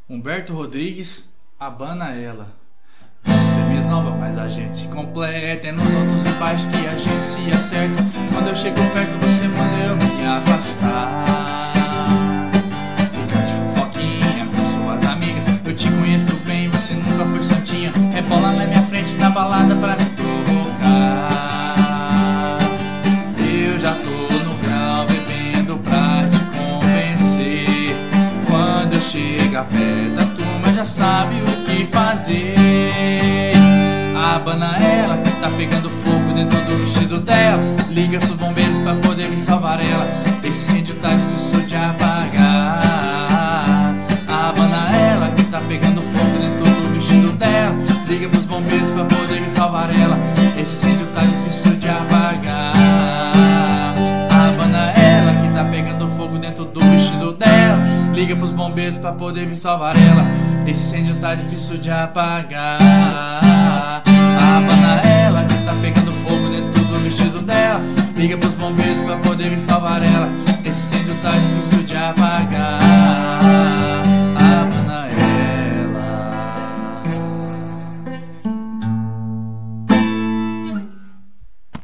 Humberto Rodrigues, abana ela. Você me esnova, mas a gente se completa. É nos altos e baixos que a gente se acerta. Quando eu chego perto você manda eu me afastar. Fica de fofoquinha com suas amigas. Eu te conheço bem, você nunca foi santinha. Rebola na minha frente na balada pra me provocar. Eu já tô no grau bebendo pra te convencer. Quando eu chego perto a turma já sabe o que fazer. Abana ela que tá pegando fogo dentro do vestido dela. Liga pros bombeiros pra poder me salvar ela. Esse incêndio tá difícil de apagar. Abana ela que tá pegando fogo dentro do vestido dela. Liga pros bombeiros pra poder me salvar ela. Esse incêndio tá difícil de apagar. Abana ela que tá pegando fogo dentro do vestido dela. Liga pros bombeiros pra poder me salvar ela. Esse incêndio tá difícil de apagar. Abana ela que tá pegando fogo dentro do vestido dela. Liga pros bombeiros pra poder me salvar ela. Esse incêndio tá difícil de apagar.